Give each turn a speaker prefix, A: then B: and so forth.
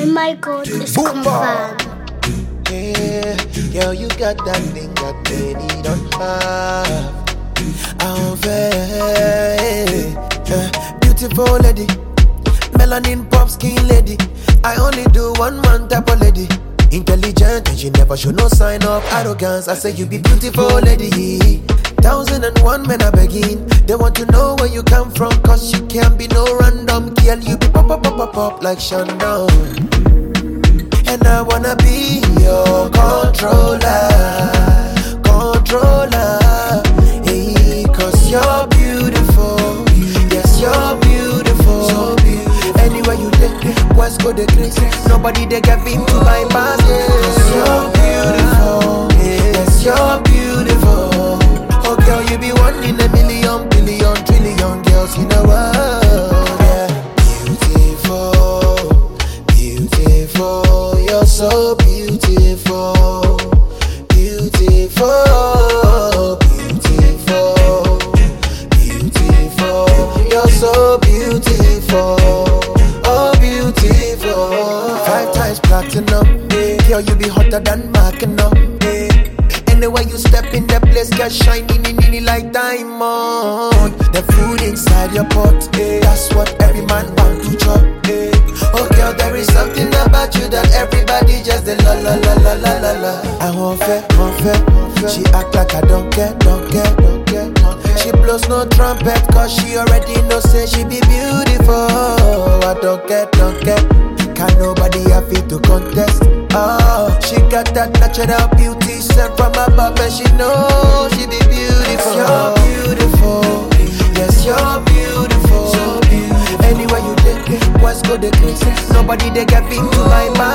A: my God is confirmed.
B: Yeah, girl, you got that thing that many don't have. I'm very beautiful lady, melanin pop skin lady. I only do one type of lady. Intelligent and she never show no sign of arrogance. I say you be beautiful lady. 1001 men are begging. They want to know where you come from, cause you can't be no random girl. You be pop like Shandon. And I wanna be your controller. Hey, cause you're beautiful. Yes, you're beautiful. So beautiful. Anywhere you take, West go the grace. Nobody they get in to bypass. Yes, you're beautiful. Yes, you're beautiful. Oh girl, you be one in a million, billion, trillion girls in the world. Yeah, beautiful, you're so beautiful, beautiful, you're so beautiful, oh beautiful. 5 times platinum, girl, you be hotter than Mackinac. Anywhere you step in the place, get shining like diamond. The food inside your pot, that's what every man want to chop. Oh girl, there is something about you that everybody just the la. I won't fair. She act like I don't care. She blows no trumpet, cause she already know say she be beautiful. I don't care. Can't nobody have it to contest. Oh, she got that natural beauty sent from above, and she knows she be beautiful. Yes, you're beautiful. Yes, you're beautiful. So beautiful. Anywhere you take, West go the grace. Nobody they get into my mind.